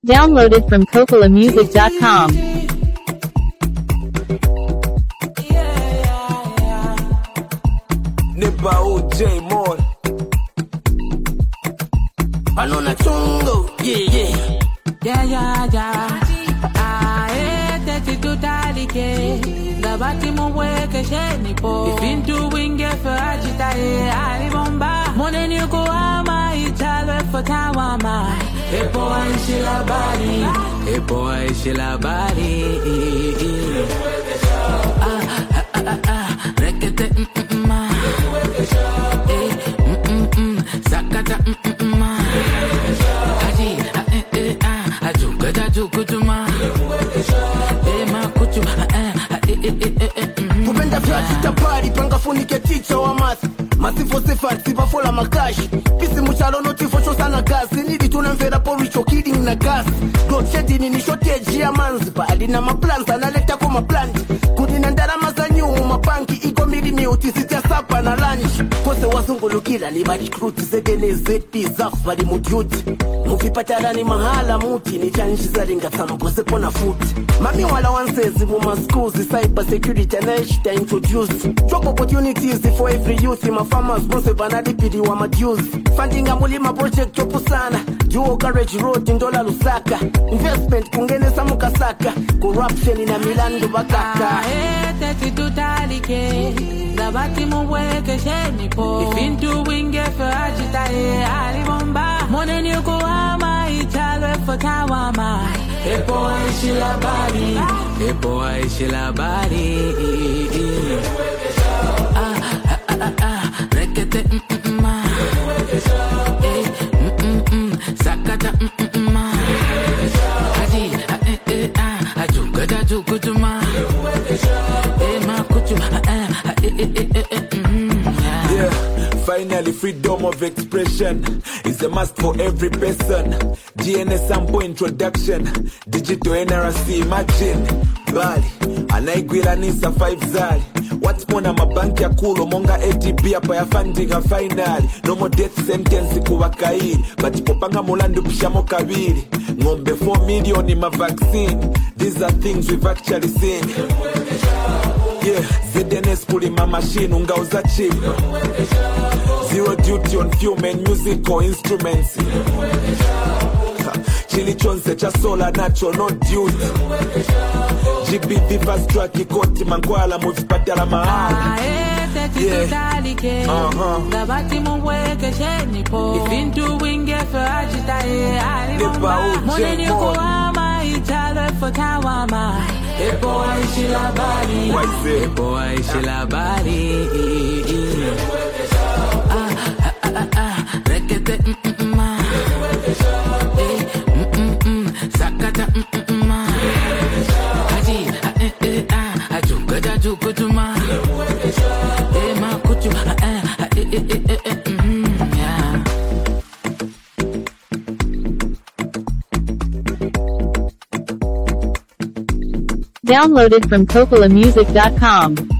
Downloaded from cocolamusic.com. Nipa OJ Moore Anona chungo, yeah. Tete tutalike Gabati mweke sheni po Ifintu winge fajita Ali bomba Mone nyuko ama Italwe fotawama Epo aishi labari Rekete Sakata Ajukutuma Kupenda flash tapari panga funike teacher wa math Masifo sefat sipafola makashi Pisi muchalo notifo sana gas Nidi tunamvera poricho kidding na gas God shedding ni shortage ya manzi Bali na maplans analeta kwa maplant Kudina ndarama za nyumu mapanki Iko mili miuti sitia sapa na lunch Kose wazungulukila ni bari kruti Zegene zeti zaf bari mudyuti Mukipatarani mahala muti Ni chanji za ringa sama kose pona futi Mami wala wansezi muma schools Cyber security and I introduce Job opportunities for every youth My farmers bronze banadi pidi wa madues Funding amulima project chopu sana Juo Garage Road Ndola Lusaka Investment kungene samu kasaka Corruption ina Milando bakaka Tete tutalike Gabati mweke sheni po Ifintu winge fajita Ali bomba Mone nyuko ama Italwe fotawama Epo aishi labari Rekete Sakata Ajukutuma Finally, freedom of expression is a must for every person. GNS sample introduction, digital NRC, imagine. Bali, anaigwila nisa 5 zali. What's more na mabanki ya kulo, monga ATP hapa ya funding ya finali. No more death sentence kuwa kairi. But popanga mulandu pishamo kabiri. Ngombe 4 million in my vaccine. These are things we've actually seen. Yeah, ZNS kulima machine, ungauza chip. Zero duty on fuel and musical instruments. Chili chonse cha solar natural, no duty. GBV fast track ikoti mankwala muvipatala mahala. Gabati mweke sheni po Ifintu winge fajita Ali bomba Mone nyuko ama Italwe fotawama Epo aishi labari Rekete Sakata Ajukutuma Downloaded from cocolamusic.com.